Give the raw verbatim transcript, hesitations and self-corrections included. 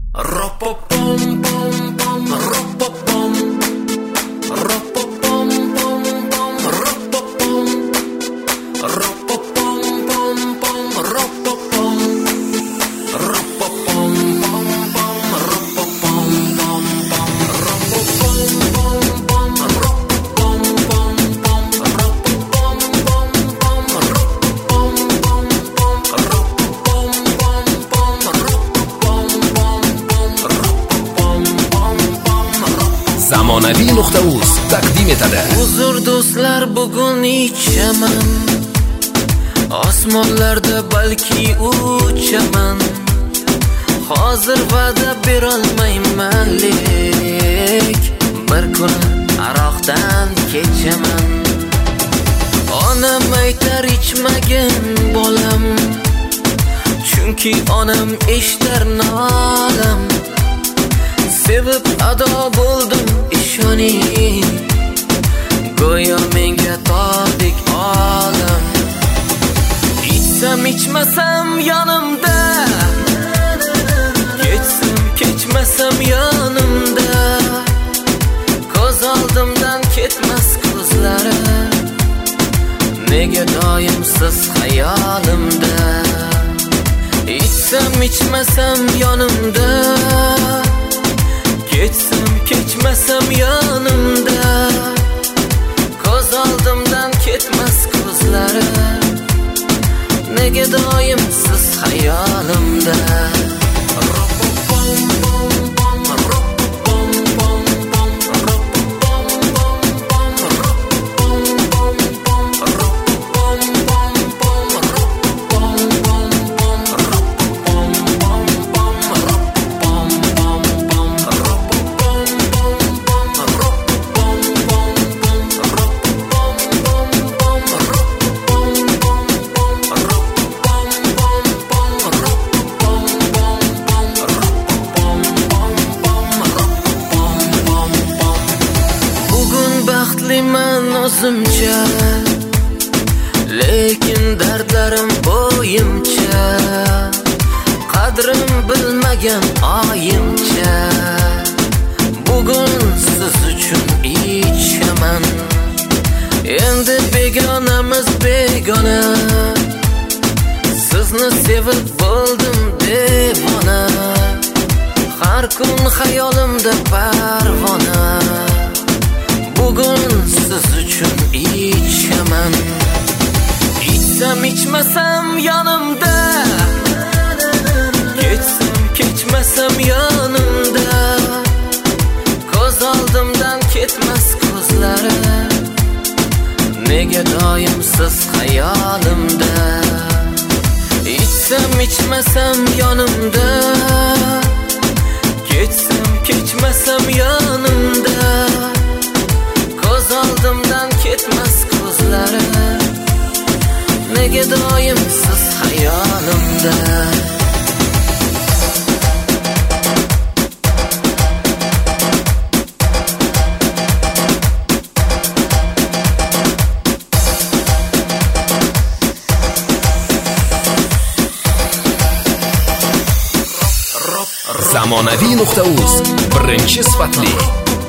zamonaviy nuqta uz taqdim etadi. Huzur do'stlar, bugun ichaman, osmonlarda balki uchaman. Hozir va'da berolmayman, lek bir kun aroqdan kechaman. Onam aytar ichmagin bolam, chunki onam eshitar nolam. Sevib ado bo'ldim ishoning, go'yo menga tordek olam. Ichsam ichmasam yonimda, kechsam kechmasam yonimda. Ko'z oldimdan ketmas ko'zlari, nega doim siz xayolimda. Ichsam ichmasam yonimda, kechsam kechmasam yonimda. Ko'z oldimdan ketmas ko'zlari, nega doim siz xayolimda. Baxtliman o'zimcha, lekin dardlarim bo'yimcha. Qadrim bilmagan oyimcha, bugun siz uchun ichaman. Endi begonamiz begona, sizni sevib bo'ldim devona. Har kun xayolimda parvona, bugun siz uchun ichaman. Ichsam ichmasam yonimda, kechsam kechmasam yonimda. Ko'z oldimdan ketmas ko'zlari, nega doim siz xayolimda. Ichsam ichmasam yonimda, kechsam kechmasam yonimda. Ko'z oldimdan ketmas ko'zlari, nega doim siz xayolimda. zamonaviy nuqta uz birinchi sifatli